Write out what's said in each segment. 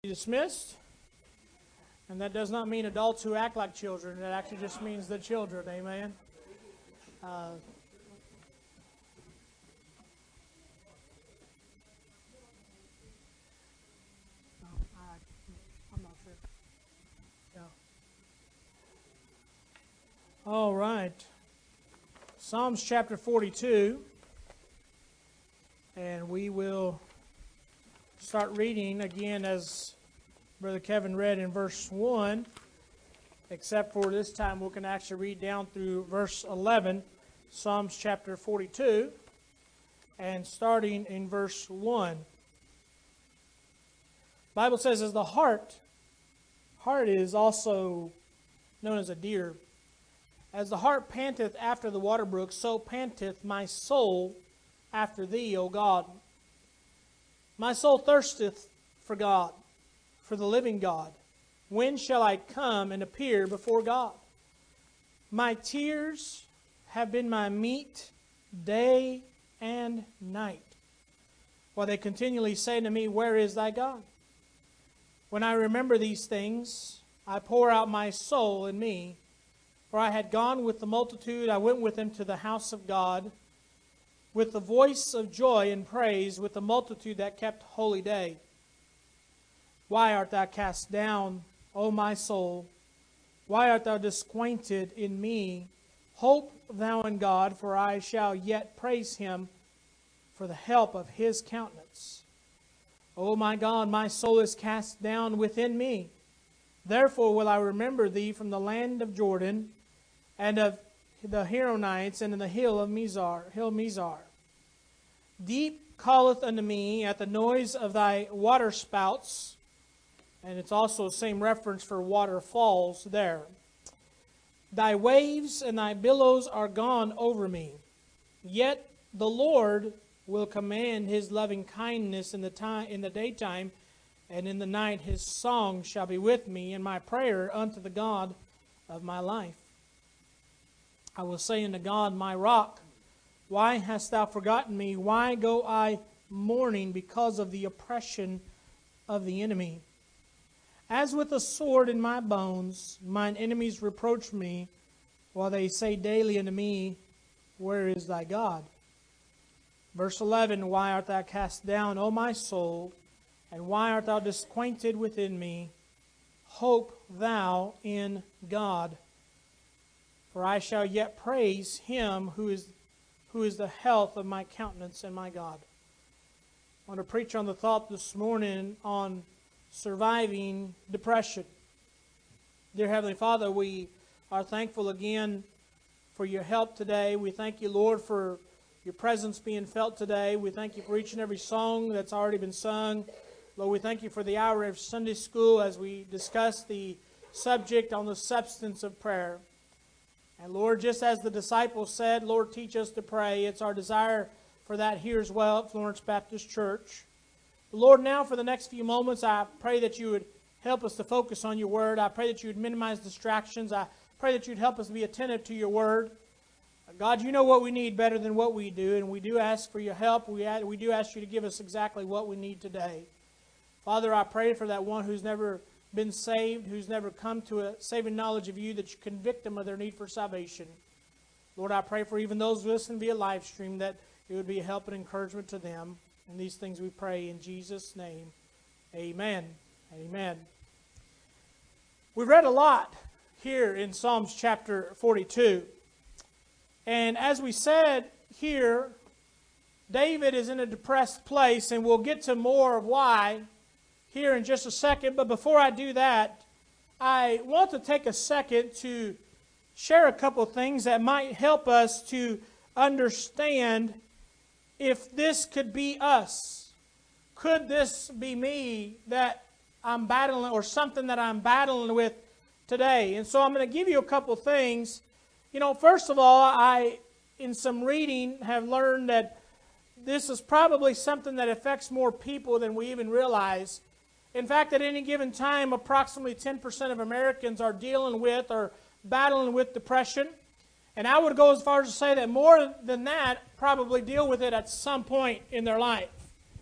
Dismissed. And that does not mean adults who act like children. It actually just means the children. Amen. I'm not sure. Yeah. All right. Psalms chapter 42. And we will start reading again as Brother Kevin read in verse 1, except for this time we can actually read down through verse 11, Psalms chapter 42, and starting in verse 1. The Bible says, as the heart is also known as a deer. As the hart panteth after the water brook, so panteth my soul after thee, O God. My soul thirsteth for God, for the living God. When shall I come and appear before God? My tears have been my meat day and night, while they continually say to me, where is thy God? When I remember these things, I pour out my soul in me. For I had gone with the multitude, I went with them to the house of God, with the voice of joy and praise, with the multitude that kept holy day. Why art thou cast down, O my soul? Why art thou disquieted in me? Hope thou in God, for I shall yet praise him for the help of his countenance. O my God, my soul is cast down within me. Therefore will I remember thee from the land of Jordan, and of the Heronites, and in the hill Mizar. Deep calleth unto me at the noise of thy waterspouts. And it's also the same reference for waterfalls there. Thy waves and thy billows are gone over me. Yet the Lord will command his loving kindness in the daytime, and in the night his song shall be with me, and my prayer unto the God of my life. I will say unto God, my rock, why hast thou forgotten me? Why go I mourning because of the oppression of the enemy? As with a sword in my bones, mine enemies reproach me, while they say daily unto me, where is thy God? Verse 11, why art thou cast down, O my soul, and why art thou disquieted within me? Hope thou in God. For I shall yet praise him who is the health of my countenance and my God. I want to preach on the thought this morning on surviving depression. Dear Heavenly Father, we are thankful again for your help today. We thank you, Lord, for your presence being felt today. We thank you for each and every song that's already been sung. Lord, we thank you for the hour of Sunday school as we discuss the subject on the substance of prayer. And Lord, just as the disciples said, Lord, teach us to pray. It's our desire for that here as well at Florence Baptist Church. Lord, now for the next few moments, I pray that you would help us to focus on your word. I pray that you would minimize distractions. I pray that you'd help us to be attentive to your word. God, you know what we need better than what we do, and we do ask for your help. We do ask you to give us exactly what we need today. Father, I pray for that one who's never been saved, who's never come to a saving knowledge of you, that you convict them of their need for salvation. Lord, I pray for even those who listen via live stream, that it would be a help and encouragement to them. And these things we pray in Jesus' name. Amen. Amen. We read a lot here in Psalms chapter 42. And as we said here, David is in a depressed place, and we'll get to more of why here in just a second. But before I do that, I want to take a second to share a couple of things that might help us to understand if this could be us. Could this be me that I'm battling, or something that I'm battling with today? And so I'm going to give you a couple of things. You know, first of all, I, in some reading, have learned that this is probably something that affects more people than we even realize. In fact, at any given time, approximately 10% of Americans are dealing with or battling with depression. And I would go as far as to say that more than that probably deal with it at some point in their life.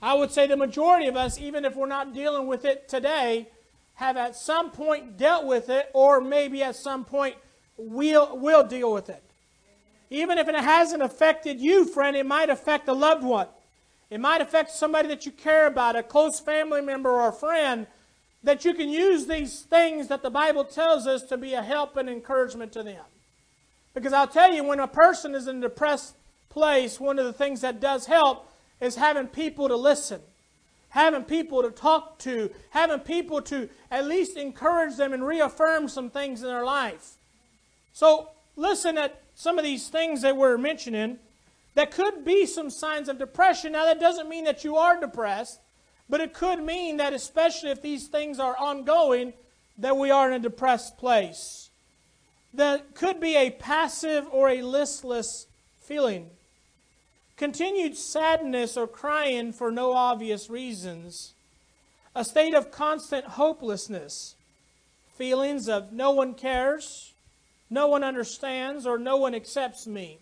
I would say the majority of us, even if we're not dealing with it today, have at some point dealt with it, or maybe at some point will deal with it. Even if it hasn't affected you, friend, it might affect a loved one. It might affect somebody that you care about, a close family member or a friend, that you can use these things that the Bible tells us to be a help and encouragement to them. Because I'll tell you, when a person is in a depressed place, one of the things that does help is having people to listen, having people to talk to, having people to at least encourage them and reaffirm some things in their life. So listen at some of these things that we're mentioning that could be some signs of depression. Now, that doesn't mean that you are depressed, but it could mean that, especially if these things are ongoing, that we are in a depressed place. There could be a passive or a listless feeling. Continued sadness or crying for no obvious reasons. A state of constant hopelessness. Feelings of no one cares, no one understands, or no one accepts me.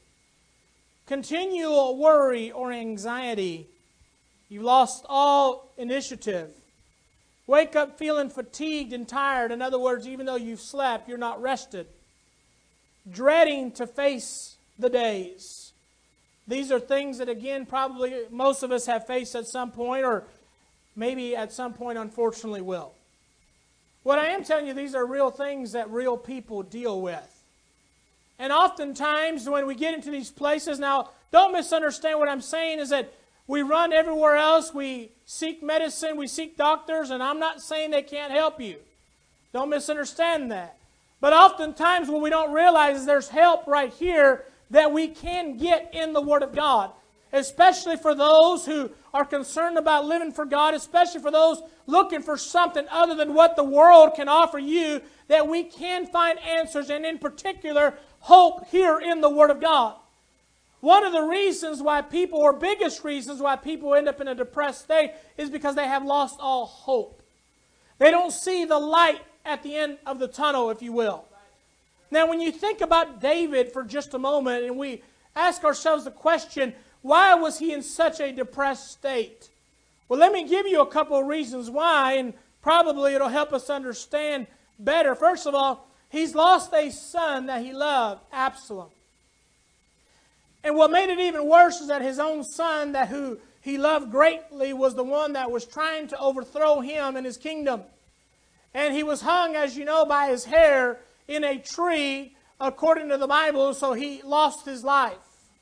Continual worry or anxiety. You lost all initiative. Wake up feeling fatigued and tired. In other words, even though you've slept, you're not rested. Dreading to face the days. These are things that, again, probably most of us have faced at some point, or maybe at some point, unfortunately, will. What I am telling you, these are real things that real people deal with. And oftentimes, when we get into these places, now, don't misunderstand what I'm saying, is that we run everywhere else, we seek medicine, we seek doctors, and I'm not saying they can't help you. Don't misunderstand that. But oftentimes what we don't realize is there's help right here that we can get in the Word of God. Especially for those who are concerned about living for God, especially for those looking for something other than what the world can offer you, that we can find answers, and in particular, hope here in the Word of God. One of the reasons why people, or biggest reasons why people end up in a depressed state, is because they have lost all hope. They don't see the light at the end of the tunnel, if you will. Now, when you think about David for just a moment, and we ask ourselves the question, why was he in such a depressed state? Well, let me give you a couple of reasons why, and probably it'll help us understand better. First of all, he's lost a son that he loved, Absalom. And what made it even worse is that his own son, that who he loved greatly, was the one that was trying to overthrow him and his kingdom. And he was hung, as you know, by his hair in a tree, according to the Bible, so he lost his life.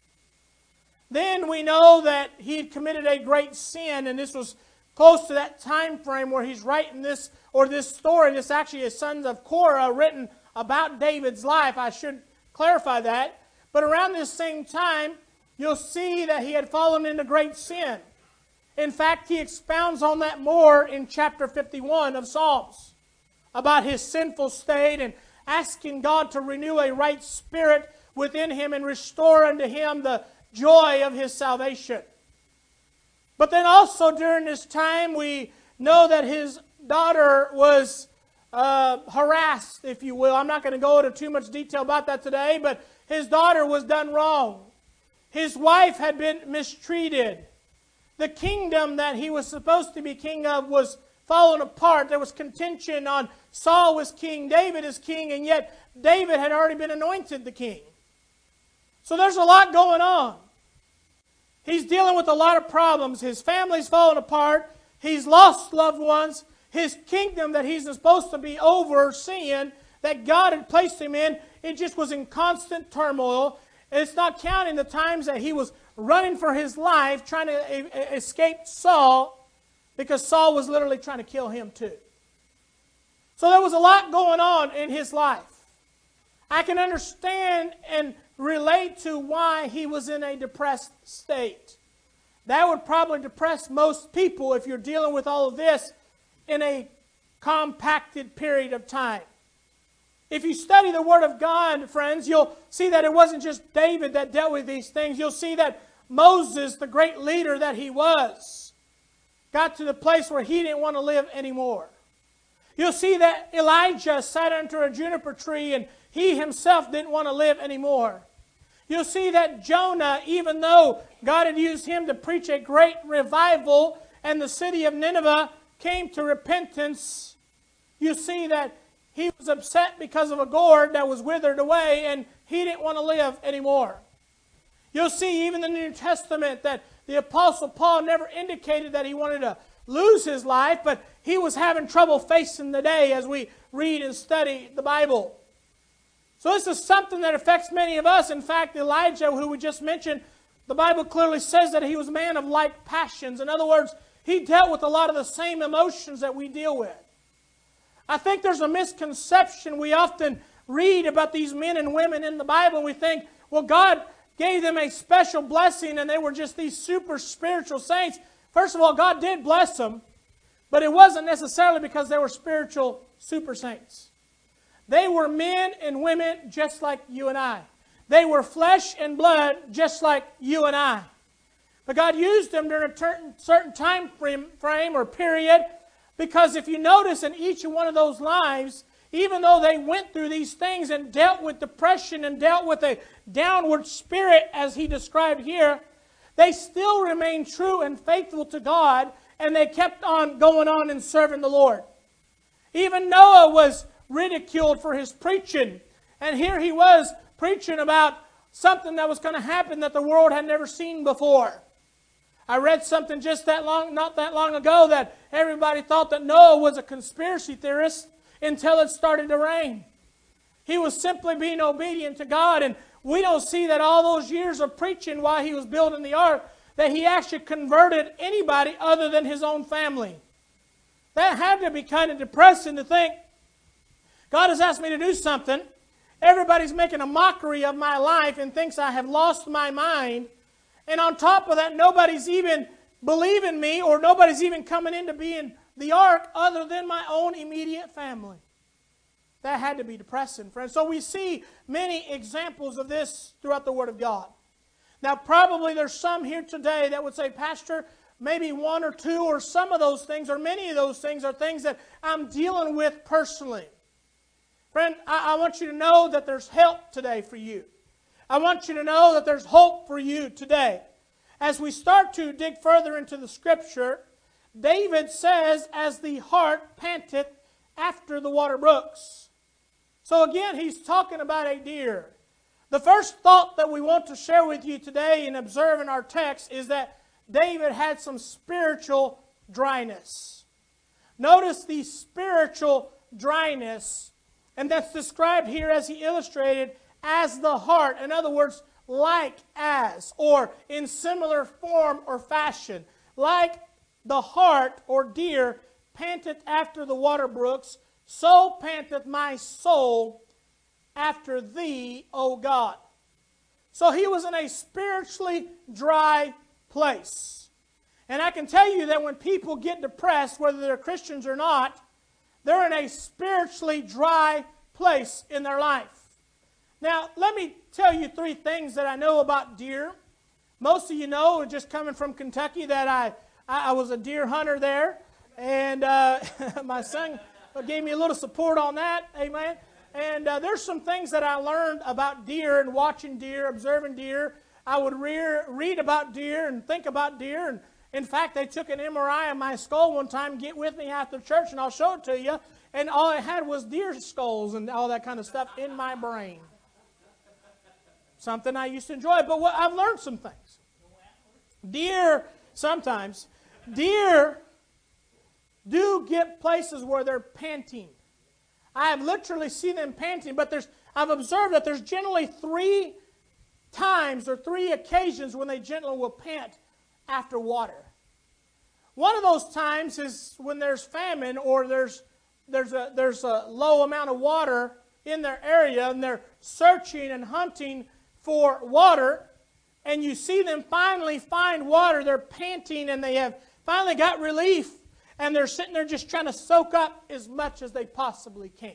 Then we know that he had committed a great sin, and this was close to that time frame where he's writing this, or this story. This actually is Sons of Korah, written about David's life. I should clarify that. But around this same time, you'll see that he had fallen into great sin. In fact, he expounds on that more in chapter 51 of Psalms, about his sinful state and asking God to renew a right spirit within him and restore unto him the joy of his salvation. But then also during this time, we know that his daughter was harassed, if you will. I'm not going to go into too much detail about that today, but his daughter was done wrong. His wife had been mistreated. The kingdom that he was supposed to be king of was falling apart. There was contention on Saul was king, David is king, and yet David had already been anointed the king. So there's a lot going on. He's dealing with a lot of problems. His family's falling apart. He's lost loved ones. His kingdom that he's supposed to be overseeing, that God had placed him in, it just was in constant turmoil. It's not counting the times that he was running for his life, trying to escape Saul, because Saul was literally trying to kill him too. So there was a lot going on in his life. I can understand and relate to why he was in a depressed state. That would probably depress most people if you're dealing with all of this in a compacted period of time. If you study the Word of God, friends, you'll see that it wasn't just David that dealt with these things. You'll see that Moses, the great leader that he was, got to the place where he didn't want to live anymore. You'll see that Elijah sat under a juniper tree and he himself didn't want to live anymore. You'll see that Jonah, even though God had used him to preach a great revival and the city of Nineveh came to repentance, you see that he was upset because of a gourd that was withered away, and he didn't want to live anymore. You'll see even in the New Testament that the Apostle Paul never indicated that he wanted to lose his life, but he was having trouble facing the day as we read and study the Bible. So this is something that affects many of us. In fact, Elijah, who we just mentioned, the Bible clearly says that he was a man of like passions. In other words, he dealt with a lot of the same emotions that we deal with. I think there's a misconception. We often read about these men and women in the Bible, and we think, well, God gave them a special blessing and they were just these super spiritual saints. First of all, God did bless them, but it wasn't necessarily because they were spiritual super saints. They were men and women just like you and I. They were flesh and blood just like you and I. But God used them during a certain time frame or period, because if you notice in each one of those lives, even though they went through these things and dealt with depression and dealt with a downward spirit as he described here, they still remained true and faithful to God, and they kept on going on and serving the Lord. Even Noah was ridiculed for his preaching, and here he was preaching about something that was going to happen that the world had never seen before. I read something not that long ago that everybody thought that Noah was a conspiracy theorist until it started to rain. He was simply being obedient to God, and we don't see that all those years of preaching while he was building the ark, that he actually converted anybody other than his own family. That had to be kind of depressing to think, God has asked me to do something. Everybody's making a mockery of my life and thinks I have lost my mind. And on top of that, nobody's even believing me, or nobody's even coming in to be in the ark other than my own immediate family. That had to be depressing, friends. So we see many examples of this throughout the Word of God. Now, probably there's some here today that would say, Pastor, maybe one or two or some of those things or many of those things are things that I'm dealing with personally. Friend, I want you to know that there's help today for you. I want you to know that there's hope for you today. As we start to dig further into the Scripture, David says, as the hart panteth after the water brooks. So again, he's talking about a deer. The first thought that we want to share with you today and observe in our text is that David had some spiritual dryness. Notice the spiritual dryness, and that's described here as he illustrated as the hart. In other words, like as, or in similar form or fashion. Like the hart or deer panteth after the water brooks, so panteth my soul after thee, O God. So he was in a spiritually dry place. And I can tell you that when people get depressed, whether they're Christians or not, they're in a spiritually dry place in their life. Now, let me tell you three things that I know about deer. Most of you know, just coming from Kentucky, that I was a deer hunter there. And my son gave me a little support on that. Amen. And there's some things that I learned about deer and watching deer, observing deer. I would read about deer and think about deer. And in fact, they took an MRI of my skull one time, get with me after church, and I'll show it to you. And all I had was deer skulls and all that kind of stuff in my brain. Something I used to enjoy, but I've learned some things. Deer do get places where they're panting. I have literally seen them panting, but I've observed that there's generally 3 times or 3 occasions when they generally will pant after water. One of those times is when there's famine or there's a low amount of water in their area, and they're searching and hunting for water, and you see them finally find water. They're panting, and they have finally got relief, and they're sitting there just trying to soak up as much as they possibly can.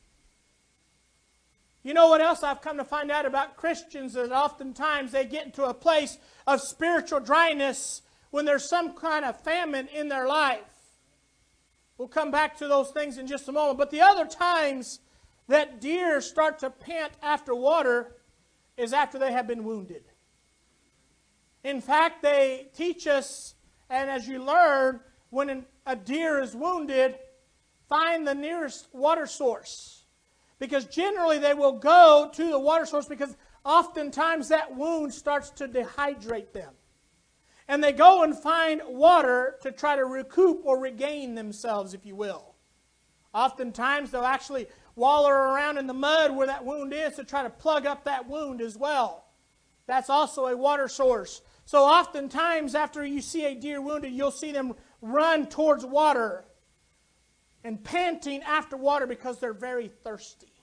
You know what else I've come to find out about Christians? That oftentimes they get into a place of spiritual dryness when there's some kind of famine in their life. We'll come back to those things in just a moment. But the other times that deer start to pant after water is after they have been wounded. In fact, they teach us And as you learn, when a deer is wounded, find the nearest water source. Because generally they will go to the water source because oftentimes that wound starts to dehydrate them. And they go and find water to try to recoup or regain themselves, if you will. Oftentimes they'll actually waller around in the mud where that wound is to try to plug up that wound as well. That's also a water source. So oftentimes after you see a deer wounded, you'll see them run towards water and panting after water because they're very thirsty.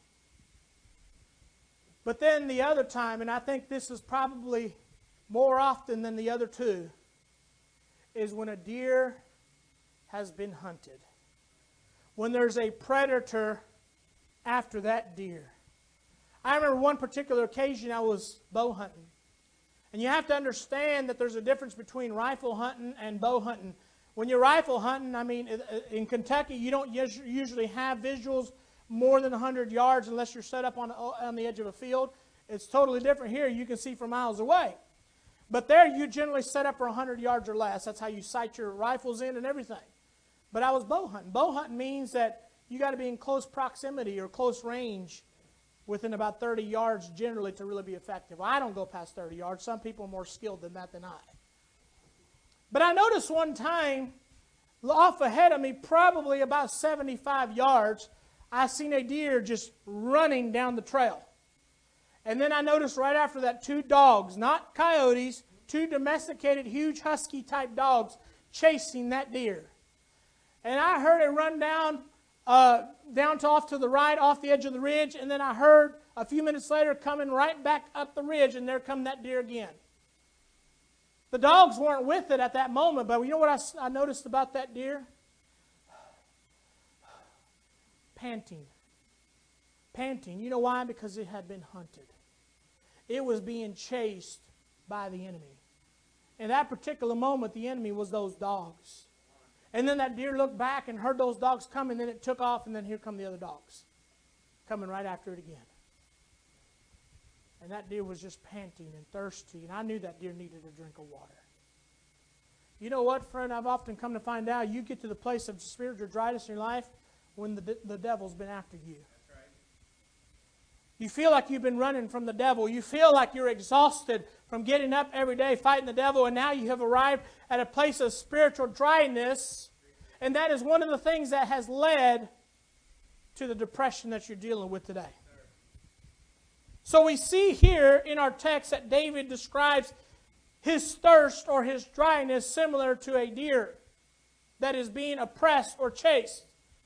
But then the other time, and I think this is probably more often than the other two, is when a deer has been hunted. When there's a predator after that deer. I remember one particular occasion I was bow hunting. And you have to understand that there's a difference between rifle hunting and bow hunting. When you're rifle hunting, I mean, in Kentucky, you don't usually have visuals more than 100 yards unless you're set up on the edge of a field. It's totally different here. You can see for miles away. But there, you generally set up for 100 yards or less. That's how you sight your rifles in and everything. But I was bow hunting. Bow hunting means that you got to be in close proximity or close range within about 30 yards generally to really be effective. I don't go past 30 yards. Some people are more skilled than that than I. But I noticed one time, off ahead of me, probably about 75 yards, I seen a deer just running down the trail. And then I noticed right after that 2 dogs, not coyotes, 2 domesticated, huge husky type dogs chasing that deer. And I heard it run down to off to the right, off the edge of the ridge, and then I heard a few minutes later coming right back up the ridge, and there come that deer again. The dogs weren't with it at that moment, but you know what I noticed about that deer? Panting. Panting. You know why? Because it had been hunted. It was being chased by the enemy. In that particular moment, the enemy was those dogs. And then that deer looked back and heard those dogs come, and then it took off, and then here come the other dogs coming right after it again. And that deer was just panting and thirsty, and I knew that deer needed a drink of water. You know what, friend? I've often come to find out you get to the place of spiritual dryness in your life when the devil's been after you. You feel like you've been running from the devil. You feel like you're exhausted from getting up every day fighting the devil, and now you have arrived at a place of spiritual dryness, and that is one of the things that has led to the depression that you're dealing with today. So we see here in our text that David describes his thirst or his dryness similar to a deer that is being oppressed or chased.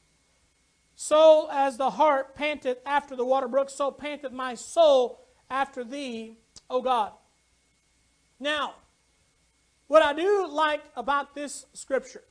So as the hart panteth after the water brook, so panteth my soul after thee, O God. Now, what I do like about this scripture,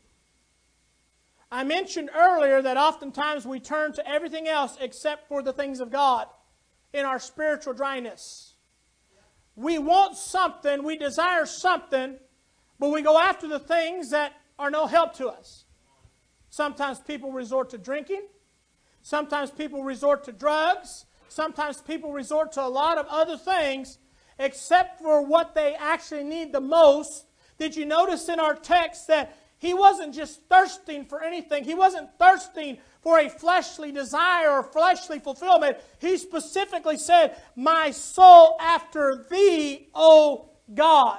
I mentioned earlier that oftentimes we turn to everything else except for the things of God in our spiritual dryness. We want something, we desire something, but we go after the things that are no help to us. Sometimes people resort to drinking. Sometimes people resort to drugs. Sometimes people resort to a lot of other things except for what they actually need the most. Did you notice in our text that he wasn't just thirsting for anything? He wasn't thirsting for a fleshly desire or fleshly fulfillment. He specifically said, my soul after thee, O God.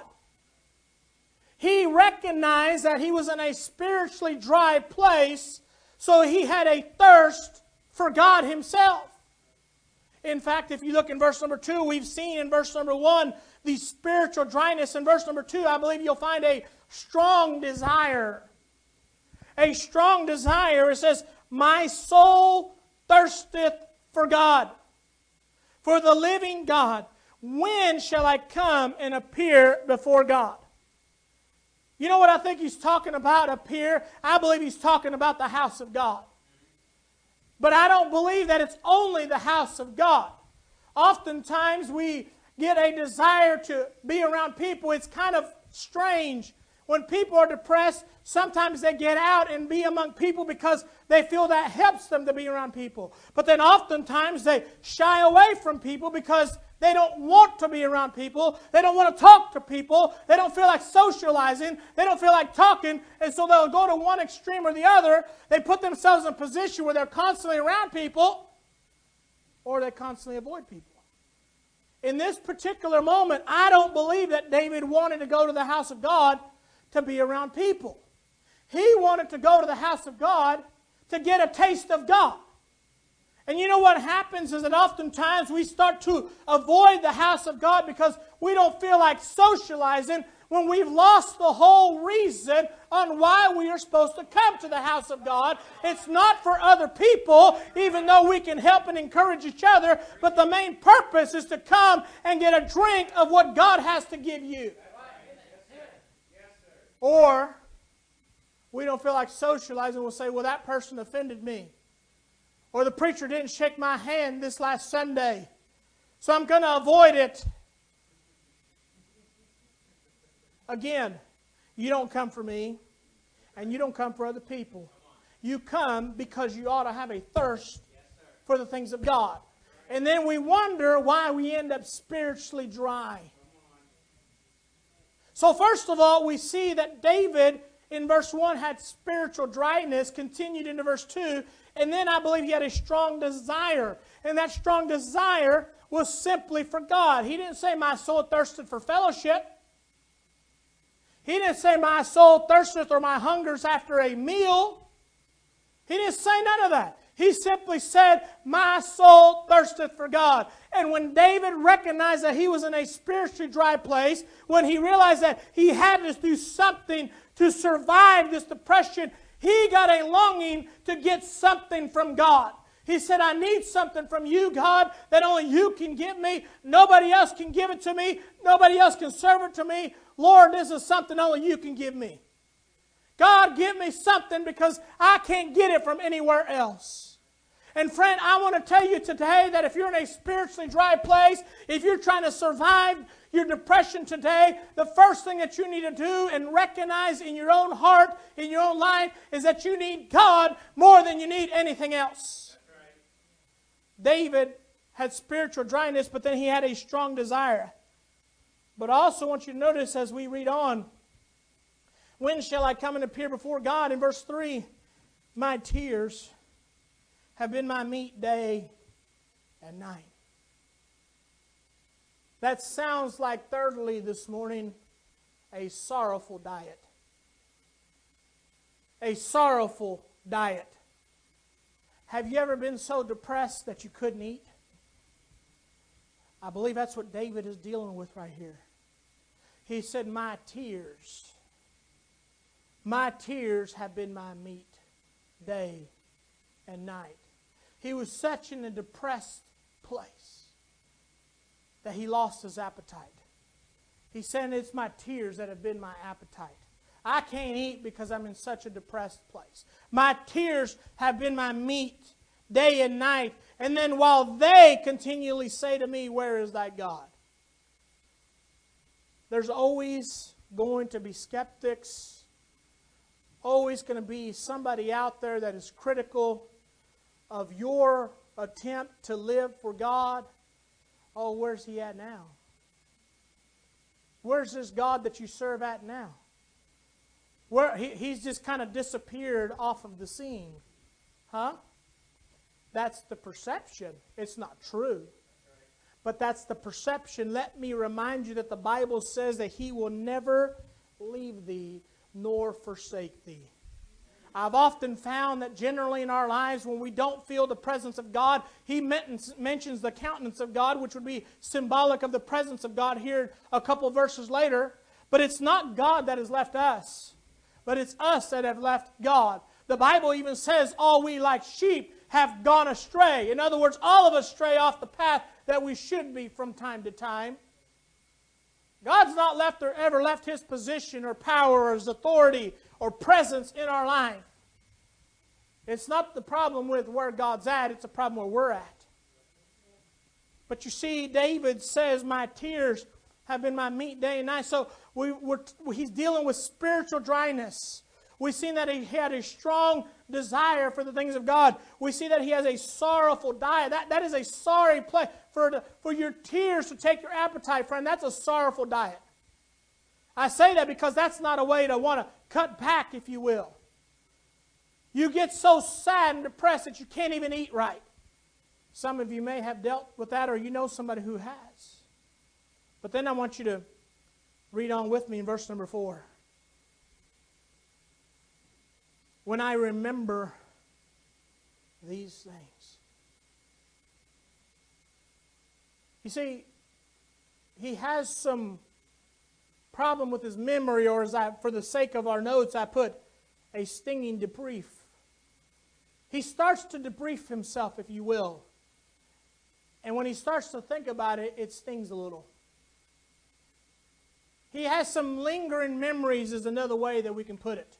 He recognized that he was in a spiritually dry place, so he had a thirst for God himself. In fact, if you look in verse number 2, we've seen in verse number 1 the spiritual dryness. In verse number 2, I believe you'll find a strong desire. A strong desire. It says, my soul thirsteth for God, for the living God. When shall I come and appear before God? You know what I think he's talking about up here? I believe he's talking about the house of God. But I don't believe that it's only the house of God. Oftentimes we get a desire to be around people. It's kind of strange When people are depressed, sometimes they get out and be among people because they feel that helps them to be around people. But then oftentimes they shy away from people because they don't want to be around people. They don't want to talk to people. They don't feel like socializing. They don't feel like talking. And so they'll go to one extreme or the other. They put themselves in a position where they're constantly around people or they constantly avoid people. In this particular moment, I don't believe that David wanted to go to the house of God to be around people. He wanted to go to the house of God to get a taste of God. And you know what happens is that oftentimes we start to avoid the house of God because we don't feel like socializing when we've lost the whole reason on why we are supposed to come to the house of God. It's not for other people, even though we can help and encourage each other, but the main purpose is to come and get a drink of what God has to give you. Or we don't feel like socializing. We'll say, well, that person offended me. Or the preacher didn't shake my hand this last Sunday, so I'm going to avoid it. Again, you don't come for me, and you don't come for other people. You come because you ought to have a thirst for the things of God. And then we wonder why we end up spiritually dry. So first of all, we see that David in verse 1 had spiritual dryness, continued into verse 2, and then I believe he had a strong desire. And that strong desire was simply for God. He didn't say, my soul thirsted for fellowship. He didn't say, my soul thirsteth or my hungers after a meal. He didn't say none of that. He simply said, my soul thirsteth for God. And when David recognized that he was in a spiritually dry place, when he realized that he had to do something to survive this depression, he got a longing to get something from God. He said, I need something from you, God, that only you can give me. Nobody else can give it to me. Nobody else can serve it to me. Lord, this is something only you can give me. God, give me something because I can't get it from anywhere else. And friend, I want to tell you today that if you're in a spiritually dry place, if you're trying to survive your depression today, the first thing that you need to do and recognize in your own heart, in your own life, is that you need God more than you need anything else. That's right. David had spiritual dryness, but then he had a strong desire. But I also want you to notice as we read on, when shall I come and appear before God? In verse 3, my tears have been my meat day and night. That sounds like, thirdly, this morning, a sorrowful diet. A sorrowful diet. Have you ever been so depressed that you couldn't eat? I believe that's what David is dealing with right here. He said, my tears have been my meat day and night. He was such in a depressed place that he lost his appetite. He said, it's my tears that have been my appetite. I can't eat because I'm in such a depressed place. My tears have been my meat day and night. And then while they continually say to me, where is thy God? There's always going to be skeptics. Always going to be somebody out there that is critical of your attempt to live for God. Oh, where's He at now? Where's this God that you serve at now? He's just kind of disappeared off of the scene. Huh? That's the perception. It's not true. But that's the perception. Let me remind you that the Bible says that He will never leave thee nor forsake thee. I've often found that generally in our lives when we don't feel the presence of God, He mentions the countenance of God, which would be symbolic of the presence of God here a couple verses later. But it's not God that has left us, but it's us that have left God. The Bible even says, all we like sheep have gone astray. In other words, all of us stray off the path that we should be from time to time. God's not ever left His position or power or His authority or presence in our life. It's not the problem with where God's at, it's a problem where we're at. But you see, David says, my tears have been my meat day and night. So he's dealing with spiritual dryness. We've seen that he had a strong desire for the things of God. We see that he has a sorrowful diet. That is a sorry place. For your tears to take your appetite, friend, that's a sorrowful diet. I say that because that's not a way to want to cut back, if you will. You get so sad and depressed that you can't even eat right. Some of you may have dealt with that, or you know somebody who has. But then I want you to read on with me in verse number 4. When I remember these things. You see, he has some problem with his memory, or for the sake of our notes, I put a stinging debrief. He starts to debrief himself, if you will. And when he starts to think about it, it stings a little. He has some lingering memories, is another way that we can put it.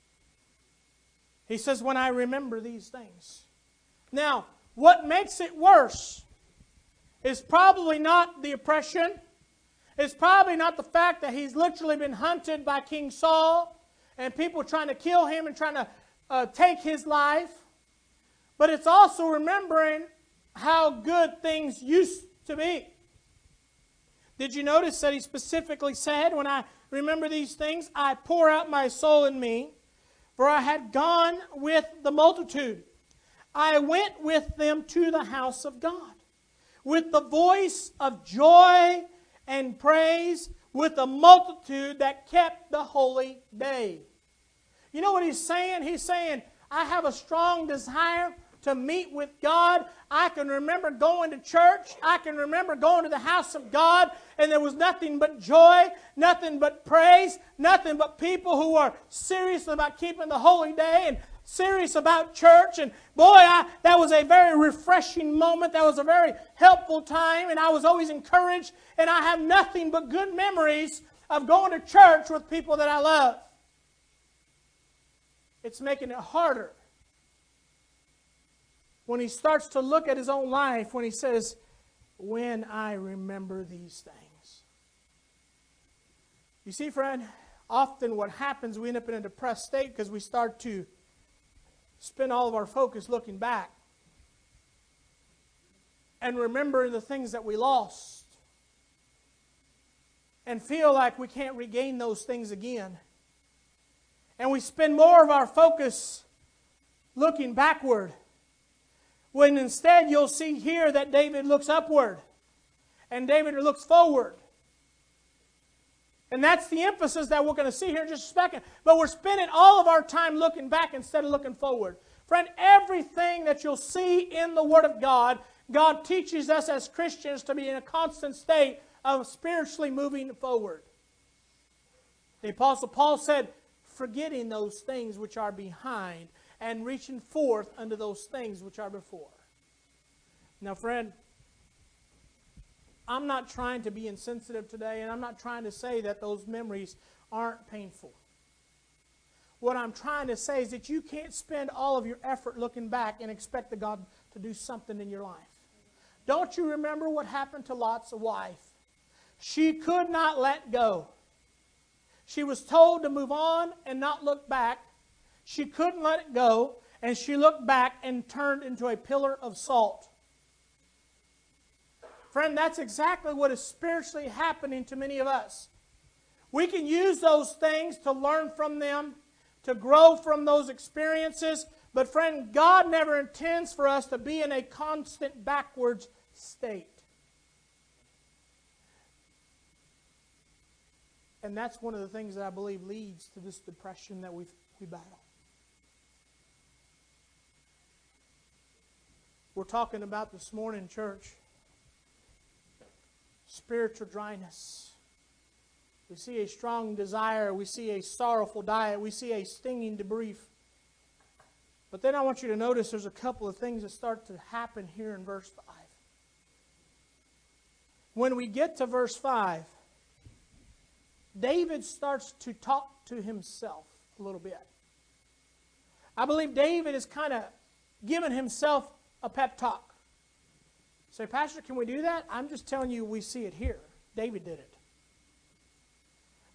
He says, when I remember these things. Now, what makes it worse is probably not the oppression. It's probably not the fact that he's literally been hunted by King Saul and people trying to kill him and trying to take his life. But it's also remembering how good things used to be. Did you notice that he specifically said, when I remember these things, I pour out my soul in me, for I had gone with the multitude. I went with them to the house of God, with the voice of joy and praise, with a multitude that kept the holy day. You know what he's saying? He's saying, I have a strong desire to meet with God. I can remember going to church. I can remember going to the house of God, and there was nothing but joy, nothing but praise, nothing but people who are serious about keeping the holy day and serious about church. And boy, that was a very refreshing moment. That was a very helpful time, and I was always encouraged. And I have nothing but good memories of going to church with people that I love. It's making it harder when he starts to look at his own life, when he says, when I remember these things. You see, friend, often what happens, we end up in a depressed state because we start to spend all of our focus looking back and remembering the things that we lost and feel like we can't regain those things again. And we spend more of our focus looking backward, when instead you'll see here that David looks upward and David looks forward. And that's the emphasis that we're going to see here in just a second. But we're spending all of our time looking back instead of looking forward. Friend, everything that you'll see in the Word of God, God teaches us as Christians to be in a constant state of spiritually moving forward. The Apostle Paul said, forgetting those things which are behind and reaching forth unto those things which are before. Now, friend, I'm not trying to be insensitive today, and I'm not trying to say that those memories aren't painful. What I'm trying to say is that you can't spend all of your effort looking back and expect God to do something in your life. Don't you remember what happened to Lot's wife? She could not let go. She was told to move on and not look back. She couldn't let it go, and she looked back and turned into a pillar of salt. Friend, that's exactly what is spiritually happening to many of us. We can use those things to learn from them, to grow from those experiences, but friend, God never intends for us to be in a constant backwards state. And that's one of the things that I believe leads to this depression that we battle. We're talking about this morning, church, spiritual dryness. We see a strong desire. We see a sorrowful diet. We see a stinging debrief. But then I want you to notice there's a couple of things that start to happen here in verse 5. When we get to verse 5, David starts to talk to himself a little bit. I believe David is kind of giving himself a pep talk. Say, Pastor, can we do that? I'm just telling you we see it here. David did it.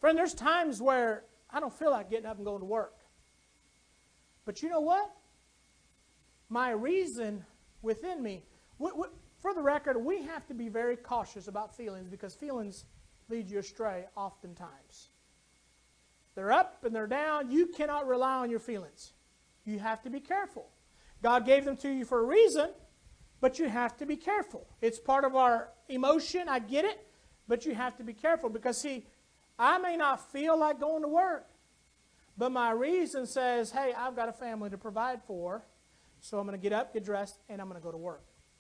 Friend, there's times where I don't feel like getting up and going to work. But you know what? My reason within me, for the record, we have to be very cautious about feelings because feelings lead you astray oftentimes. They're up and they're down. You cannot rely on your feelings. You have to be careful. God gave them to you for a reason, but you have to be careful. It's part of our emotion, I get it, but you have to be careful because, see, I may not feel like going to work, but my reason says, hey, I've got a family to provide for, so I'm going to get up, get dressed, and I'm going to go to work.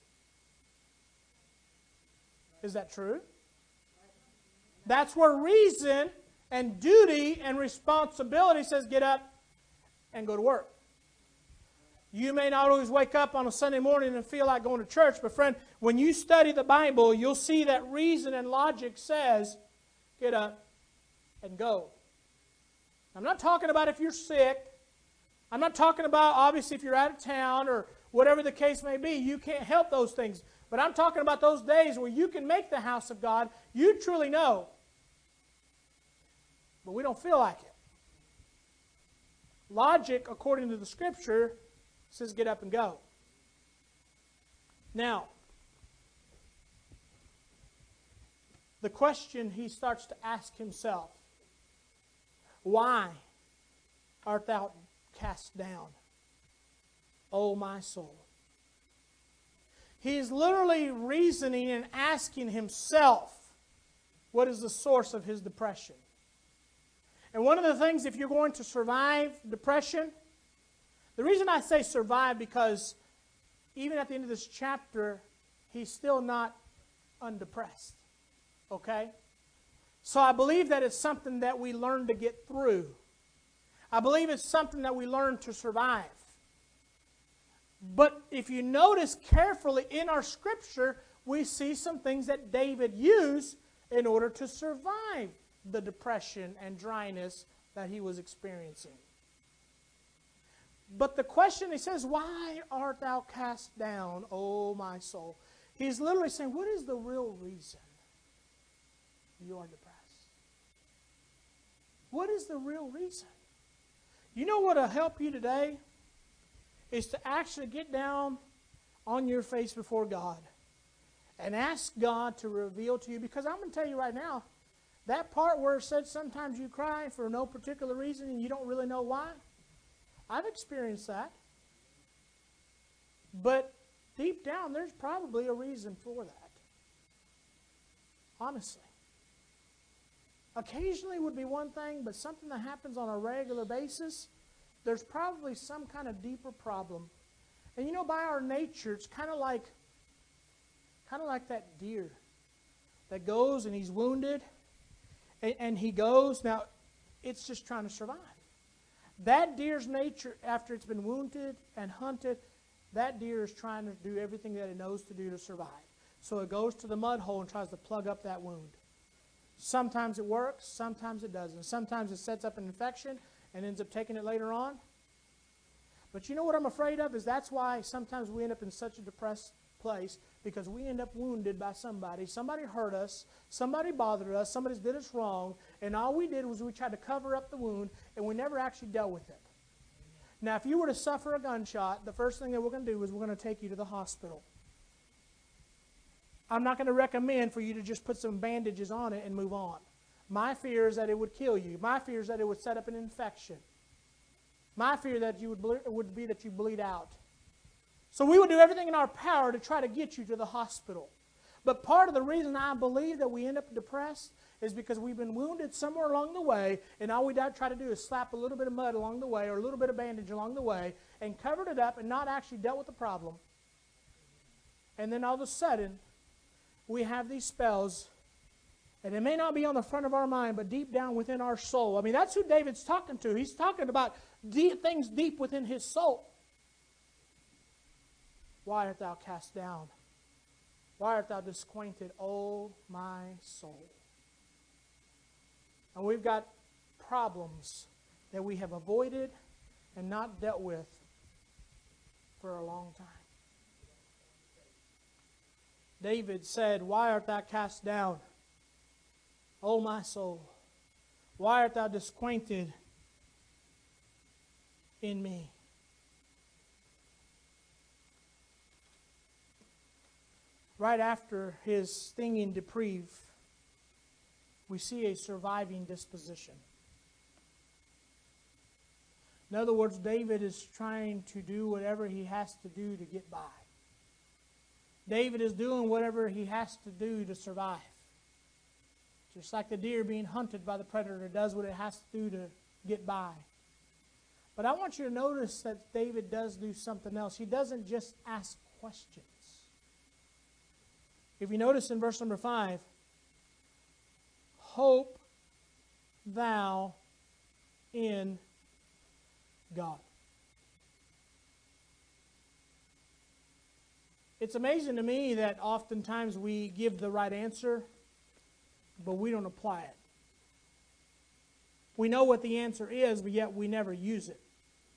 Is that true? That's where reason and duty and responsibility says get up and go to work. You may not always wake up on a Sunday morning and feel like going to church, but friend, when you study the Bible, you'll see that reason and logic says get up and go. I'm not talking about if you're sick. I'm not talking about, obviously, if you're out of town or whatever the case may be. You can't help those things. But I'm talking about those days where you can make the house of God. You truly know. But we don't feel like it. Logic, according to the Scripture, says get up and go. Now, the question he starts to ask himself, why art thou cast down, O my soul? He is literally reasoning and asking himself what is the source of his depression. And one of the things, if you're going to survive depression, the reason I say survive because even at the end of this chapter, he's still not undepressed. Okay? So I believe that it's something that we learn to get through. I believe it's something that we learn to survive. But if you notice carefully in our Scripture, we see some things that David used in order to survive the depression and dryness that he was experiencing. But the question, he says, why art thou cast down, O my soul? He's literally saying, what is the real reason you are depressed? What is the real reason? You know what will help you today? Is to actually get down on your face before God and ask God to reveal to you. Because I'm going to tell you right now, that part where it said sometimes you cry for no particular reason and you don't really know why, I've experienced that. But deep down, there's probably a reason for that. Honestly. Occasionally would be one thing, but something that happens on a regular basis, there's probably some kind of deeper problem. And you know, by our nature, it's kind of like that deer that goes and he's wounded, and he goes. Now, it's just trying to survive. That deer's nature, after it's been wounded and hunted, that deer is trying to do everything that it knows to do to survive. So it goes to the mud hole and tries to plug up that wound. Sometimes it works, sometimes it doesn't. Sometimes it sets up an infection and ends up taking it later on. But you know what I'm afraid of is that's why sometimes we end up in such a depressed place, because we end up wounded by somebody. Somebody hurt us, somebody bothered us, somebody did us wrong, and all we did was we tried to cover up the wound, and we never actually dealt with it. Now, if you were to suffer a gunshot, the first thing that we're going to do is we're going to take you to the hospital. I'm not going to recommend for you to just put some bandages on it and move on. My fear is that it would kill you. My fear is that it would set up an infection. My fear that you would be that you bleed out. So we would do everything in our power to try to get you to the hospital. But part of the reason I believe that we end up depressed is because we've been wounded somewhere along the way, and all we try to do is slap a little bit of mud along the way or a little bit of bandage along the way and covered it up and not actually dealt with the problem. And then all of a sudden, we have these spells, and it may not be on the front of our mind, but deep down within our soul. I mean, that's who David's talking to. He's talking about things deep within his soul. Why art thou cast down? Why art thou disappointed, O my soul? And we've got problems that we have avoided and not dealt with for a long time. David said, why art thou cast down, O my soul? Why art thou disquieted in me? Right after his stinging reprieve, we see a surviving disposition. In other words, David is trying to do whatever he has to do to get by. David is doing whatever he has to do to survive. Just like the deer being hunted by the predator does what it has to do to get by. But I want you to notice that David does do something else. He doesn't just ask questions. If you notice in verse number 5, hope thou in God. It's amazing to me that oftentimes we give the right answer, but we don't apply it. We know what the answer is, but yet we never use it.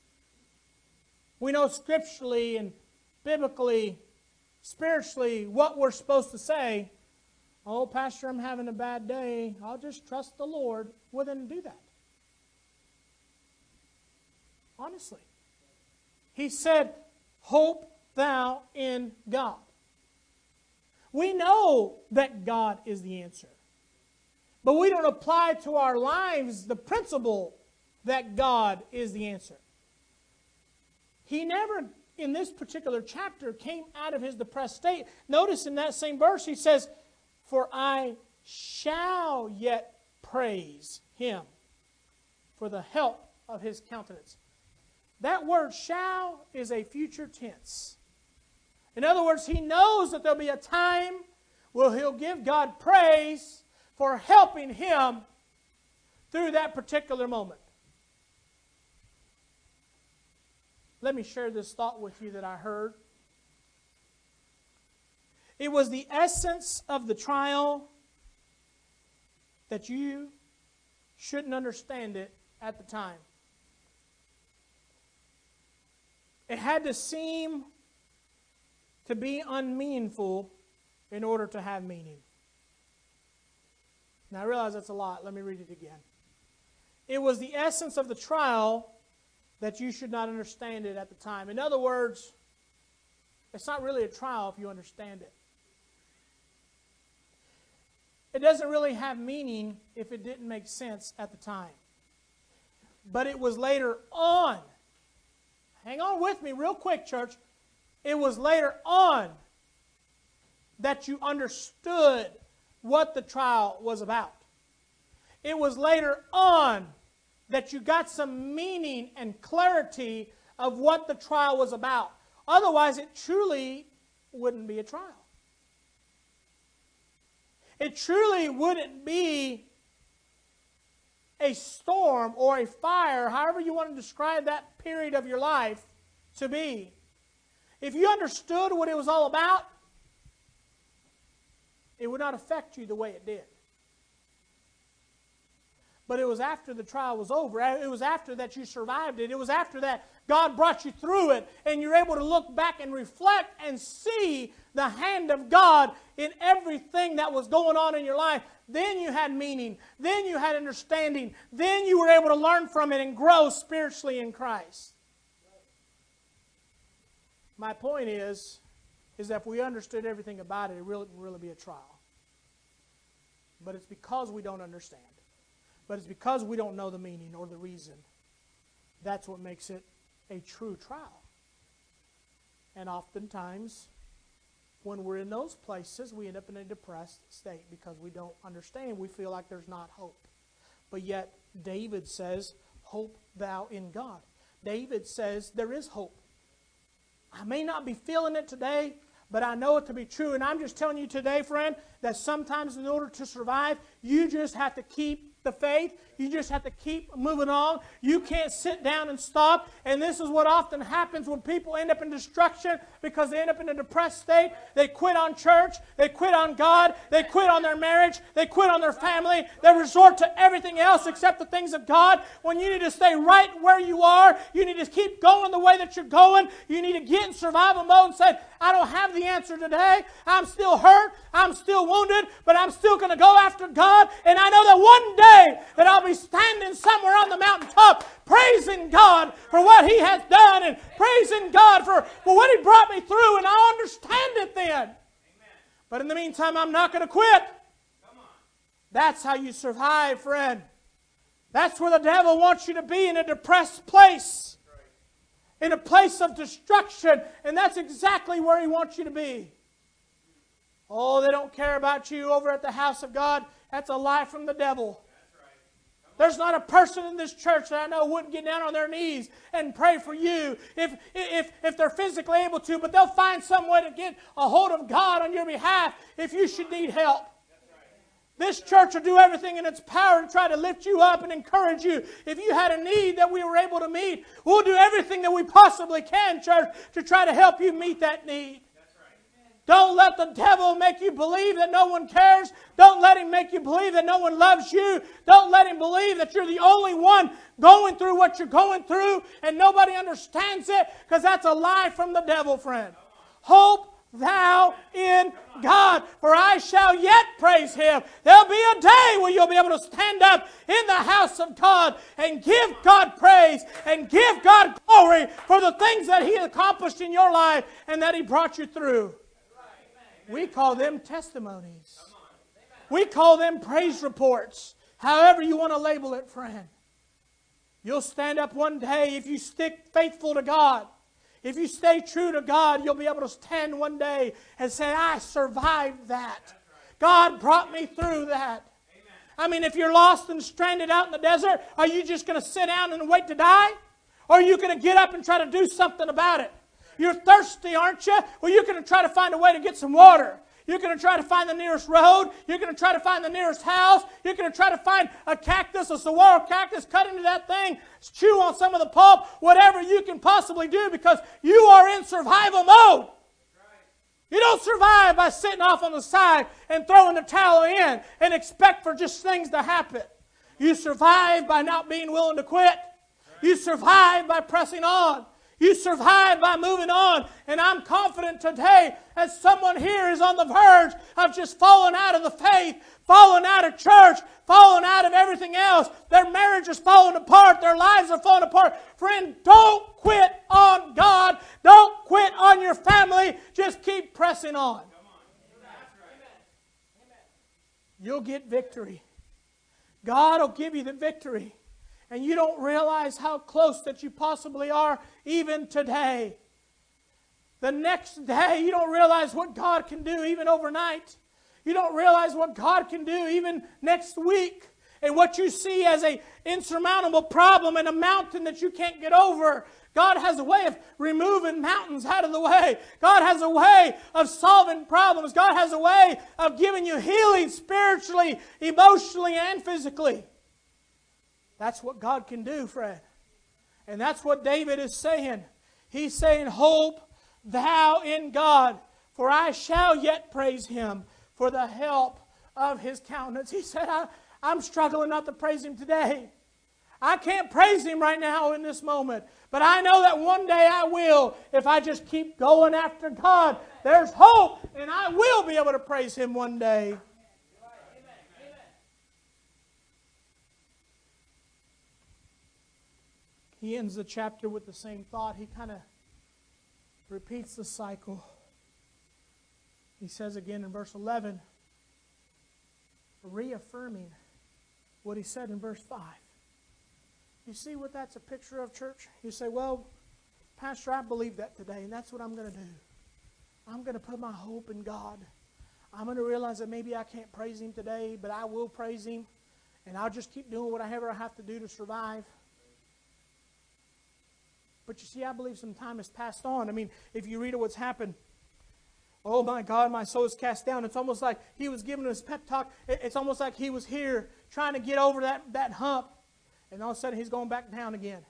We know scripturally and biblically, spiritually, what we're supposed to say. Oh, Pastor, I'm having a bad day. I'll just trust the Lord. Well, then do that. Honestly. He said, hope thou in God. We know that God is the answer. But we don't apply to our lives the principle that God is the answer. He never, in this particular chapter, came out of his depressed state. Notice in that same verse he says, for I shall yet praise him for the help of his countenance. That word shall is a future tense. In other words, he knows that there'll be a time where he'll give God praise for helping him through that particular moment. Let me share this thought with you that I heard. It was the essence of the trial that you shouldn't understand it at the time. It had to seem to be unmeaningful in order to have meaning. Now I realize that's a lot. Let me read it again. It was the essence of the trial that you should not understand it at the time. In other words, it's not really a trial if you understand it. It doesn't really have meaning if it didn't make sense at the time. But it was later on. Hang on with me real quick, church. It was later on that you understood what the trial was about. It was later on that you got some meaning and clarity of what the trial was about. Otherwise, it truly wouldn't be a trial. It truly wouldn't be a storm or a fire, however you want to describe that period of your life to be. If you understood what it was all about, it would not affect you the way it did. But it was after the trial was over. It was after that you survived it. It was after that God brought you through it. And you're able to look back and reflect and see the hand of God in everything that was going on in your life. Then you had meaning. Then you had understanding. Then you were able to learn from it and grow spiritually in Christ. My point is that if we understood everything about it, it wouldn't really be a trial. But it's because we don't understand. But it's because we don't know the meaning or the reason. That's what makes it a true trial. And oftentimes, when we're in those places, we end up in a depressed state because we don't understand. We feel like there's not hope. But yet, David says, hope thou in God. David says, there is hope. I may not be feeling it today, but I know it to be true. And I'm just telling you today, friend, that sometimes in order to survive, you just have to keep the faith. You just have to keep moving on. You can't sit down and stop. And this is what often happens when people end up in destruction because they end up in a depressed state. They quit on church. They quit on God. They quit on their marriage. They quit on their family. They resort to everything else except the things of God. When you need to stay right where you are, you need to keep going the way that you're going. You need to get in survival mode and say, I don't have the answer today. I'm still hurt. I'm still wounded. But I'm still going to go after God. And I know that one day that I'll be standing somewhere on the mountaintop praising God for what He has done and praising God for what He brought me through. And I'll understand it then. But in the meantime, I'm not going to quit. That's how you survive, friend. That's where the devil wants you to be, in a depressed place. In a place of destruction. And that's exactly where he wants you to be. Oh, they don't care about you over at the house of God. That's a lie from the devil. There's not a person in this church that I know wouldn't get down on their knees and pray for you if they're physically able to, but they'll find some way to get a hold of God on your behalf if you should need help. This church will do everything in its power to try to lift you up and encourage you. If you had a need that we were able to meet, we'll do everything that we possibly can, church, to try to help you meet that need. Don't let the devil make you believe that no one cares. Don't let him make you believe that no one loves you. Don't let him believe that you're the only one going through what you're going through and nobody understands it, because that's a lie from the devil, friend. Hope thou in God, for I shall yet praise Him. There'll be a day where you'll be able to stand up in the house of God and give God praise and give God glory for the things that He accomplished in your life and that He brought you through. We call them testimonies. We call them praise reports. However you want to label it, friend. You'll stand up one day if you stick faithful to God. If you stay true to God, you'll be able to stand one day and say, I survived that. God brought me through that. I mean, if you're lost and stranded out in the desert, are you just going to sit down and wait to die? Or are you going to get up and try to do something about it? You're thirsty, aren't you? Well, you're going to try to find a way to get some water. You're going to try to find the nearest road. You're going to try to find the nearest house. You're going to try to find a cactus, a saguaro cactus, cut into that thing, chew on some of the pulp, whatever you can possibly do, because you are in survival mode. You don't survive by sitting off on the side and throwing the towel in and expect for just things to happen. You survive by not being willing to quit. You survive by pressing on. You survive by moving on. And I'm confident today that someone here is on the verge of just falling out of the faith, falling out of church, falling out of everything else. Their marriage is falling apart. Their lives are falling apart. Friend, don't quit on God. Don't quit on your family. Just keep pressing on. You'll get victory. God will give you the victory. And you don't realize how close that you possibly are even today. The next day, you don't realize what God can do even overnight. You don't realize what God can do even next week. And what you see as an insurmountable problem and a mountain that you can't get over, God has a way of removing mountains out of the way. God has a way of solving problems. God has a way of giving you healing spiritually, emotionally, and physically. That's what God can do, friend. And that's what David is saying. He's saying, hope thou in God, for I shall yet praise Him for the help of His countenance. He said, I'm struggling not to praise Him today. I can't praise Him right now in this moment. But I know that one day I will if I just keep going after God. There's hope, and I will be able to praise Him one day. He ends the chapter with the same thought. He kind of repeats the cycle. He says again in verse 11, reaffirming what he said in verse 5. You see what that's a picture of, church? You say, well, Pastor, I believe that today, and that's what I'm going to do. I'm going to put my hope in God. I'm going to realize that maybe I can't praise Him today, but I will praise Him, and I'll just keep doing whatever I have to do to survive. But you see, I believe some time has passed on. I mean, if you read what's happened, oh my God, my soul is cast down. It's almost like he was giving his pep talk. It's almost like he was here trying to get over that hump. And all of a sudden, he's going back down again.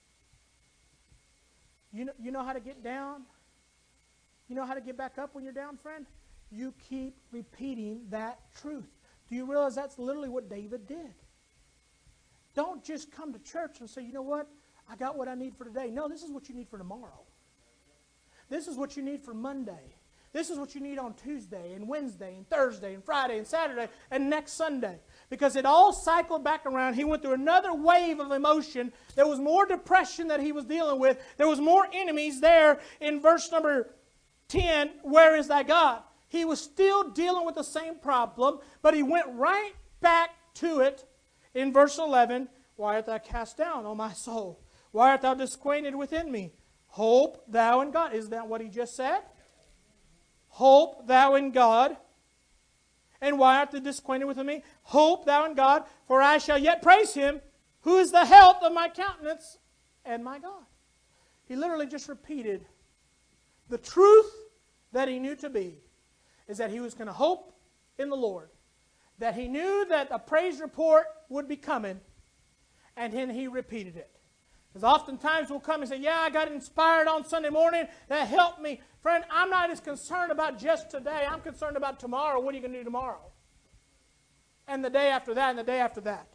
You know how to get down? You know how to get back up when you're down, friend? You keep repeating that truth. Do you realize that's literally what David did? Don't just come to church and say, you know what? I got what I need for today. No, this is what you need for tomorrow. this is what you need for Monday. This is what you need on Tuesday and Wednesday and Thursday and Friday and Saturday and next Sunday. Because it all cycled back around. He went through another wave of emotion. There was more depression that he was dealing with. There was more enemies there in verse number 10. Where is thy God? He was still dealing with the same problem, but he went right back to it in verse 11. Why art thou cast down, O my soul? Why art thou disquieted within me? Hope thou in God. Isn't that what he just said? Hope thou in God. And why art thou disquieted within me? Hope thou in God, for I shall yet praise him, who is the health of my countenance and my God. He literally just repeated the truth that he knew to be, is that he was going to hope in the Lord. That he knew that a praise report would be coming, and then he repeated it. Because oftentimes we'll come and say, yeah, I got inspired on Sunday morning. That helped me. Friend, I'm not as concerned about just today. I'm concerned about tomorrow. What are you going to do tomorrow? And the day after that, and the day after that.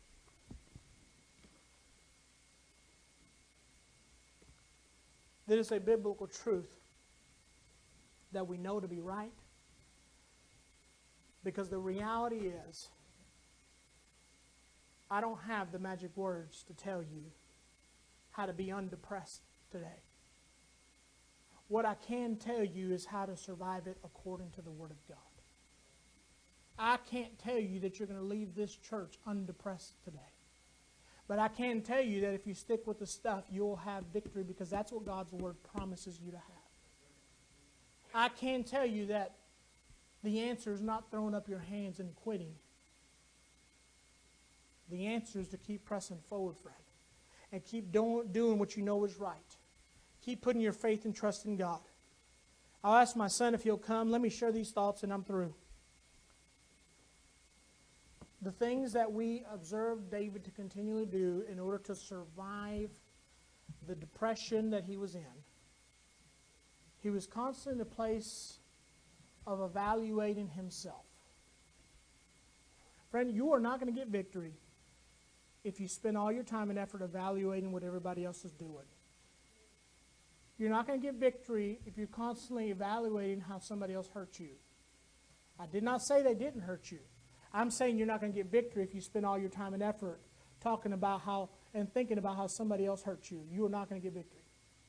That is a biblical truth that we know to be right. Because the reality is, I don't have the magic words to tell you how to be undepressed today. What I can tell you is how to survive it according to the Word of God. I can't tell you that you're going to leave this church undepressed today. But I can tell you that if you stick with the stuff, you'll have victory, because that's what God's Word promises you to have. I can tell you that the answer is not throwing up your hands and quitting. The answer is to keep pressing forward, friend. And keep doing what you know is right. Keep putting your faith and trust in God. I'll ask my son if he'll come. Let me share these thoughts and I'm through. The things that we observed David to continually do in order to survive the depression that he was in. He was constantly in a place of evaluating himself. Friend, you are not going to get victory if you spend all your time and effort evaluating what everybody else is doing. You're not going to get victory if you're constantly evaluating how somebody else hurt you. I did not say they didn't hurt you. I'm saying you're not going to get victory if you spend all your time and effort talking about how and thinking about how somebody else hurt you. You are not going to get victory.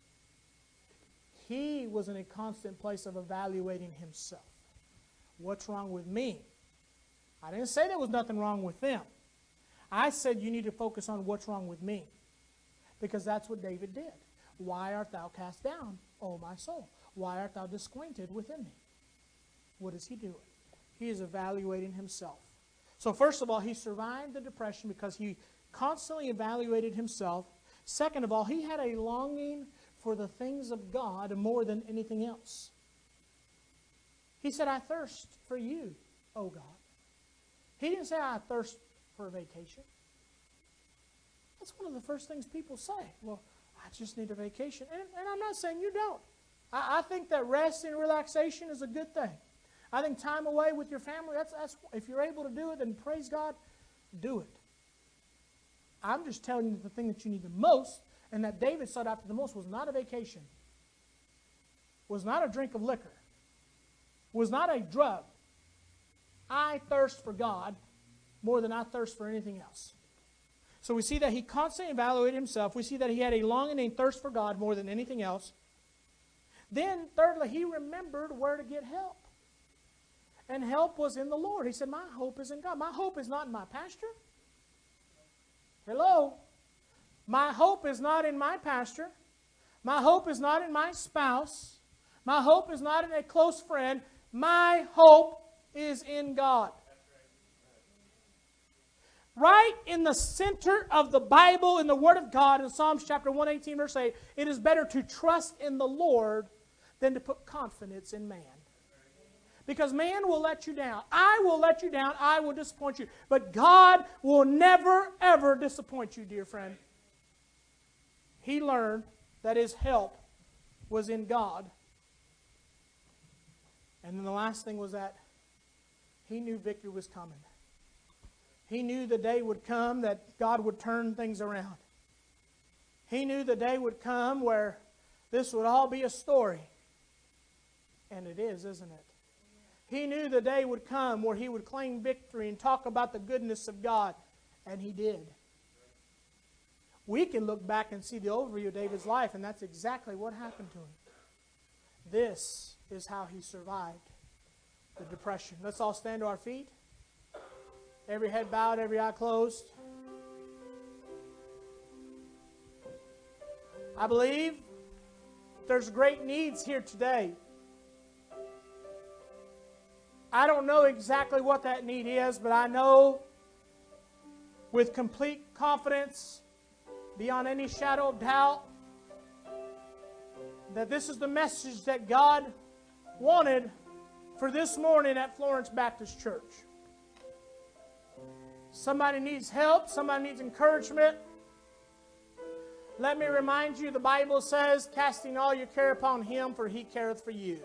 He was in a constant place of evaluating himself. What's wrong with me? I didn't say there was nothing wrong with them. I said you need to focus on what's wrong with me. Because that's what David did. Why art thou cast down, O my soul? Why art thou disquieted within me? What is he doing? He is evaluating himself. So first of all, he survived the depression because he constantly evaluated himself. Second of all, he had a longing for the things of God more than anything else. He said, I thirst for you, O God. He didn't say, I thirst for a vacation. That's one of the first things people say. Well, I just need a vacation. And I'm not saying you don't. I think that rest and relaxation is a good thing. I think time away with your family, that's if you're able to do it, then praise God, do it. I'm just telling you the thing that you need the most, and that David sought after the most, was not a vacation, was not a drink of liquor, was not a drug. I thirst for God more than I thirst for anything else. So we see that he constantly evaluated himself. We see that he had a longing and thirst for God more than anything else. Then, thirdly, he remembered where to get help. And help was in the Lord. He said, my hope is in God. My hope is not in my pastor. Hello? My hope is not in my pastor. My hope is not in my spouse. My hope is not in a close friend. My hope is in God. Right in the center of the Bible, in the Word of God, in Psalms chapter 118, verse 8, it is better to trust in the Lord than to put confidence in man. Because man will let you down. I will let you down. I will disappoint you. But God will never, ever disappoint you, dear friend. He learned that his help was in God. And then the last thing was that he knew victory was coming. He knew the day would come that God would turn things around. He knew the day would come where this would all be a story. And it is, isn't it? He knew the day would come where he would claim victory and talk about the goodness of God. And he did. We can look back and see the overview of David's life, and that's exactly what happened to him. This is how he survived the depression. Let's all stand to our feet. Every head bowed, every eye closed. I believe there's great needs here today. I don't know exactly what that need is, but I know with complete confidence, beyond any shadow of doubt, that this is the message that God wanted for this morning at Florence Baptist Church. Somebody needs help. Somebody needs encouragement. Let me remind you, the Bible says, casting all your care upon Him, for He careth for you.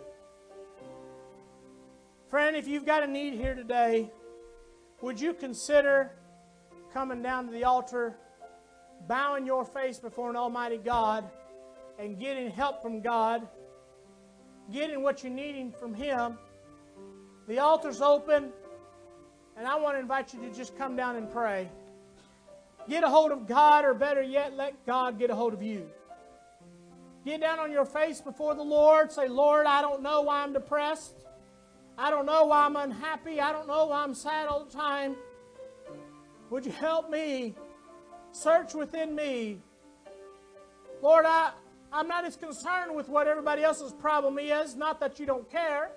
Friend, if you've got a need here today, would you consider coming down to the altar, bowing your face before an almighty God, and getting help from God, getting what you're needing from Him? The altar's open, and I want to invite you to just come down and pray. Get a hold of God, or better yet, let God get a hold of you. Get down on your face before the Lord. Say, Lord, I don't know why I'm depressed. I don't know why I'm unhappy. I don't know why I'm sad all the time. Would you help me? Search within me. Lord, I'm not as concerned with what everybody else's problem is. Not that you don't care.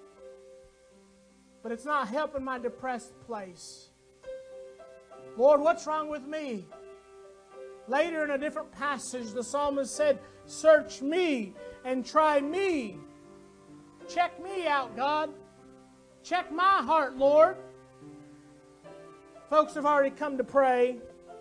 But it's not helping my depressed place. Lord, what's wrong with me? Later in a different passage, the psalmist said, search me and try me. Check me out, God. Check my heart, Lord. Folks have already come to pray.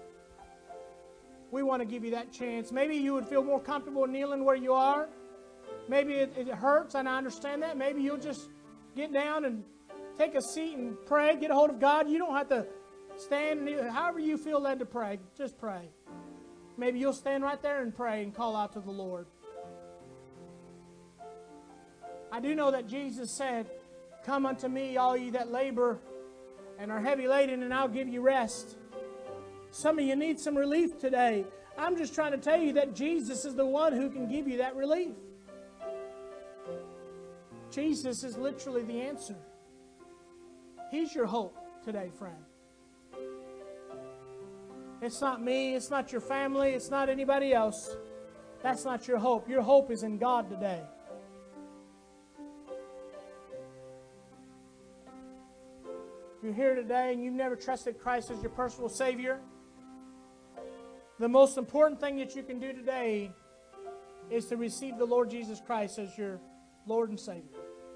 We want to give you that chance. Maybe you would feel more comfortable kneeling where you are. Maybe it hurts, and I understand that. Maybe you'll just get down and take a seat and pray. Get a hold of God. You don't have to stand. However you feel led to pray, just pray. Maybe you'll stand right there and pray and call out to the Lord. I do know that Jesus said, come unto me, all ye that labor and are heavy laden, and I'll give you rest. Some of you need some relief today. I'm just trying to tell you that Jesus is the one who can give you that relief. Jesus is literally the answer. He's your hope today, friend. It's not me. It's not your family. It's not anybody else. That's not your hope. Your hope is in God today. If you're here today and you've never trusted Christ as your personal Savior, the most important thing that you can do today is to receive the Lord Jesus Christ as your Lord and Savior.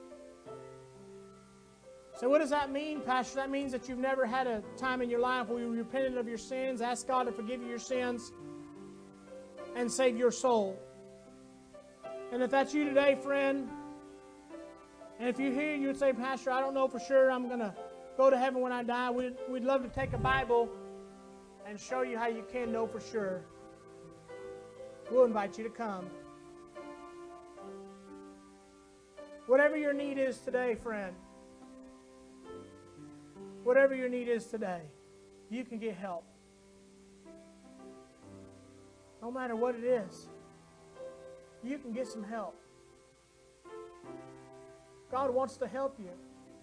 So what does that mean, Pastor? That means that you've never had a time in your life where you repented of your sins, asked God to forgive you your sins, and save your soul. And if that's you today, friend, and if you're here, you would say, Pastor, I don't know for sure I'm going to go to heaven when I die. We'd love to take a Bible and show you how you can know for sure. We'll invite you to come. Whatever your need is today, friend, whatever your need is today, you can get help. No matter what it is, you can get some help. God wants to help you.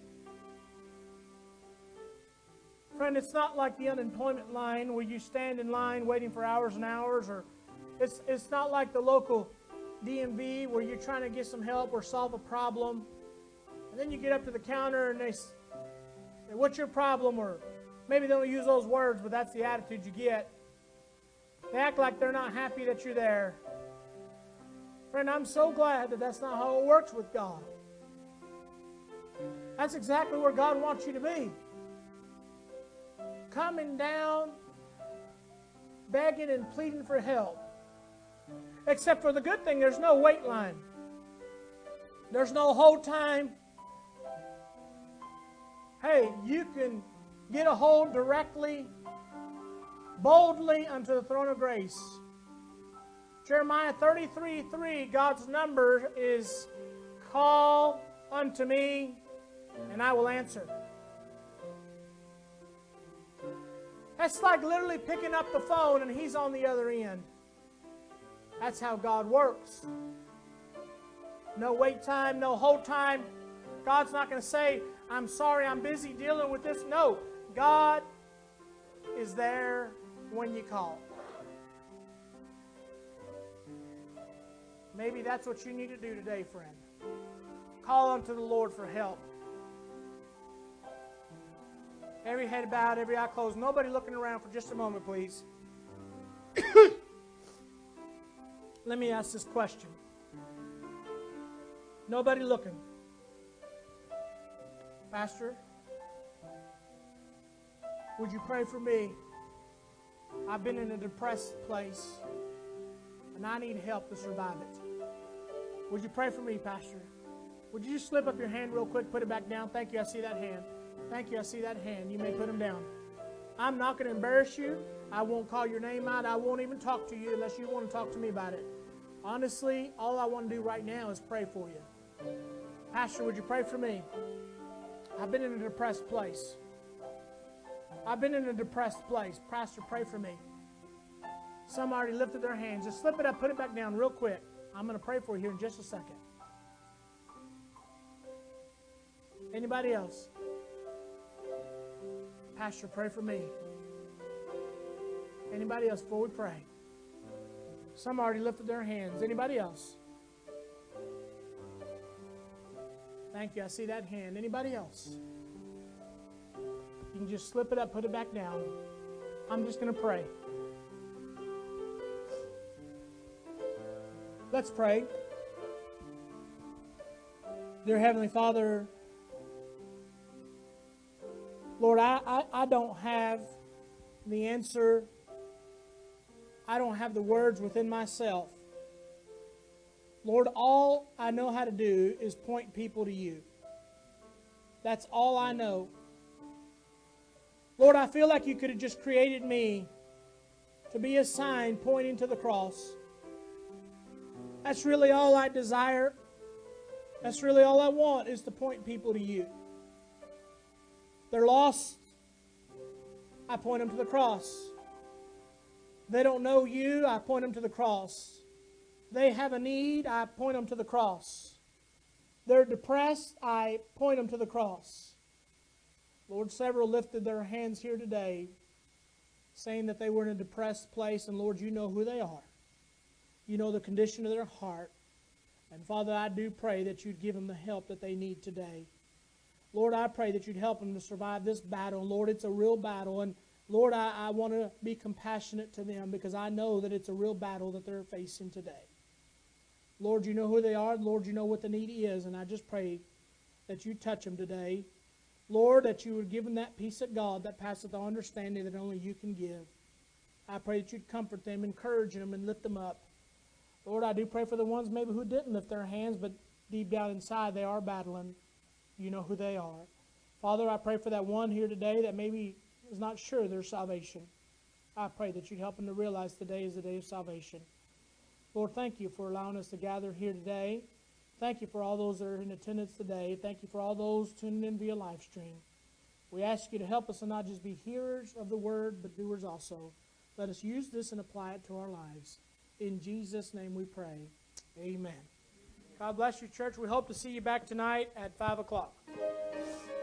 Friend, it's not like the unemployment line where you stand in line waiting for hours and hours, or it's not like the local DMV where you're trying to get some help or solve a problem. And then you get up to the counter and they say, what's your problem? Or maybe they don't use those words, but that's the attitude you get. They act like they're not happy that you're there. Friend, I'm so glad that that's not how it works with God. That's exactly where God wants you to be. Coming down, begging and pleading for help. Except for the good thing, there's no wait line. There's no hold time. Hey, you can get a hold directly, boldly unto the throne of grace. Jeremiah 33:3, God's number is Call unto me, and I will answer. That's like literally picking up the phone and He's on the other end. That's how God works. No wait time, no hold time. God's not going to say, I'm sorry, I'm busy dealing with this. No, God is there when you call. Maybe that's what you need to do today, friend. Call unto the Lord for help. Every head bowed, every eye closed. Nobody looking around for just a moment, please. Let me ask this question. Nobody looking. Pastor, would you pray for me? I've been in a depressed place, and I need help to survive it. Would you pray for me, Pastor? Would you just slip up your hand real quick, put it back down? Thank you, I see that hand. Thank you, I see that hand. You may put them down. I'm not going to embarrass you. I won't call your name out. I won't even talk to you unless you want to talk to me about it. Honestly, all I want to do right now is pray for you. Pastor, would you pray for me? I've been in a depressed place. I've been in a depressed place. Pastor, pray for me. Some already lifted their hands. Just slip it up, put it back down real quick. I'm going to pray for you here in just a second. Anybody else? Pastor, pray for me. Anybody else before we pray? Some already lifted their hands. Anybody else? Thank you. I see that hand. Anybody else? You can just slip it up, put it back down. I'm just going to pray. Let's pray. Dear Heavenly Father, Lord, I don't have the answer. I don't have the words within myself. Lord, all I know how to do is point people to you. That's all I know. Lord, I feel like you could have just created me to be a sign pointing to the cross. That's really all I desire. That's really all I want, is to point people to you. They're lost. I point them to the cross. They don't know you. I point them to the cross. They have a need. I point them to the cross. They're depressed. I point them to the cross. Lord, several lifted their hands here today saying that they were in a depressed place, and Lord, you know who they are. You know the condition of their heart. And Father, I do pray that you'd give them the help that they need today. Lord, I pray that you'd help them to survive this battle. Lord, it's a real battle. And Lord, I want to be compassionate to them because I know that it's a real battle that they're facing today. Lord, you know who they are. Lord, you know what the need is. And I just pray that you touch them today. Lord, that you would give them that peace of God that passeth all understanding that only you can give. I pray that you'd comfort them, encourage them, and lift them up. Lord, I do pray for the ones maybe who didn't lift their hands, but deep down inside they are battling. You know who they are. Father, I pray for that one here today that maybe is not sure of their salvation. I pray that you'd help them to realize today is the day of salvation. Lord, thank you for allowing us to gather here today. Thank you for all those that are in attendance today. Thank you for all those tuning in via live stream. We ask you to help us to not just be hearers of the word, but doers also. Let us use this and apply it to our lives. In Jesus' name we pray. Amen. God bless you, church. We hope to see you back tonight at 5 o'clock.